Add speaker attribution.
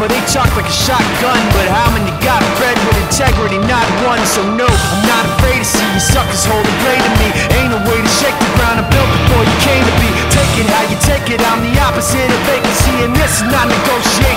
Speaker 1: Well, they talk like a shotgun, but how many got bred with integrity? Not one. So no, I'm not afraid to see you suckers hold a blade to me. Ain't no way to shake the ground I built before you came to be. Take it how you take it, I'm the opposite of vacancy, and this is not negotiation.